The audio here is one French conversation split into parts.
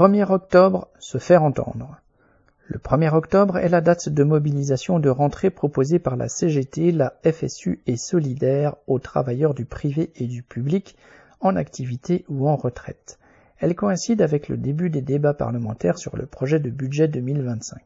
1er octobre, se faire entendre. Le 1er octobre est la date de mobilisation de rentrée proposée par la CGT, la FSU et Solidaires aux travailleurs du privé et du public en activité ou en retraite. Elle coïncide avec le début des débats parlementaires sur le projet de budget 2025.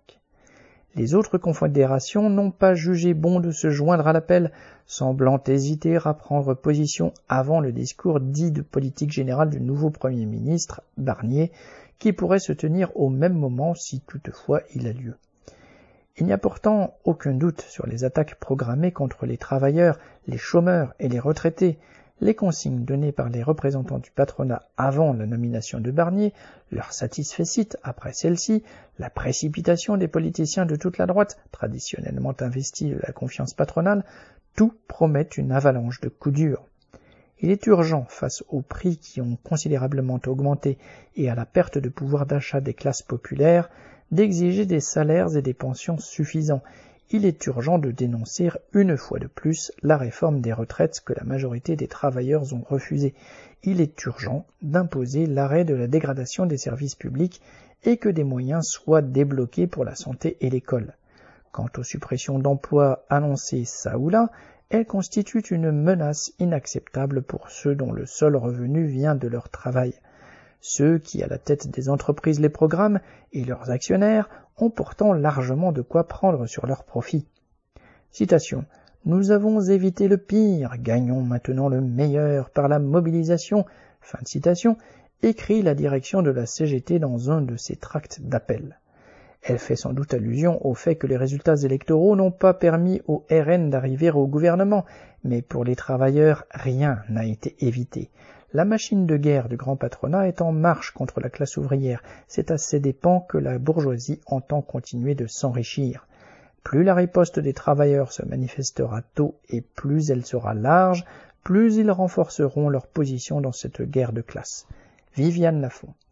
Les autres confédérations n'ont pas jugé bon de se joindre à l'appel, semblant hésiter à prendre position avant le discours dit de politique générale du nouveau Premier ministre, Barnier, qui pourrait se tenir au même moment si toutefois il a lieu. Il n'y a pourtant aucun doute sur les attaques programmées contre les travailleurs, les chômeurs et les retraités. Les consignes données par les représentants du patronat avant la nomination de Barnier, leur satisfecit après celle-ci, la précipitation des politiciens de toute la droite, traditionnellement investis de la confiance patronale, tout promet une avalanche de coups durs. Il est urgent, face aux prix qui ont considérablement augmenté et à la perte de pouvoir d'achat des classes populaires, d'exiger des salaires et des pensions suffisants. Il est urgent de dénoncer une fois de plus la réforme des retraites que la majorité des travailleurs ont refusée. Il est urgent d'imposer l'arrêt de la dégradation des services publics et que des moyens soient débloqués pour la santé et l'école. Quant aux suppressions d'emplois annoncées ça ou là, elles constituent une menace inacceptable pour ceux dont le seul revenu vient de leur travail. Ceux qui, à la tête des entreprises, les programmes et leurs actionnaires ont pourtant largement de quoi prendre sur leurs profits. Citation. « Nous avons évité le pire, gagnons maintenant le meilleur par la mobilisation », fin de citation, écrit la direction de la CGT dans un de ses tracts d'appel. Elle fait sans doute allusion au fait que les résultats électoraux n'ont pas permis au RN d'arriver au gouvernement, mais pour les travailleurs, rien n'a été évité. La machine de guerre du grand patronat est en marche contre la classe ouvrière. C'est à ses dépens que la bourgeoisie entend continuer de s'enrichir. Plus la riposte des travailleurs se manifestera tôt et plus elle sera large, plus ils renforceront leur position dans cette guerre de classe. Viviane Lafont.